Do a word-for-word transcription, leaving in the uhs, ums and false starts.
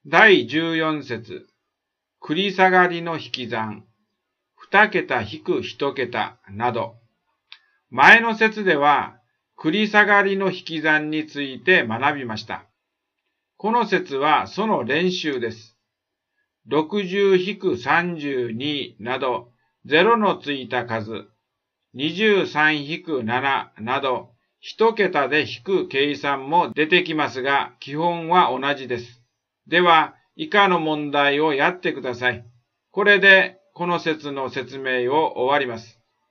だいじゅうよん節、繰り下がりの引き算、二桁引く一桁など。前の節では、繰り下がりの引き算について学びました。この節はその練習です。ろくじゅうさんじゅうになど、ゼロのついた数、にじゅうさんなななど、一桁で引く計算も出てきますが、基本は同じです。では、以下の問題をやってください。これで、この節の説明を終わります。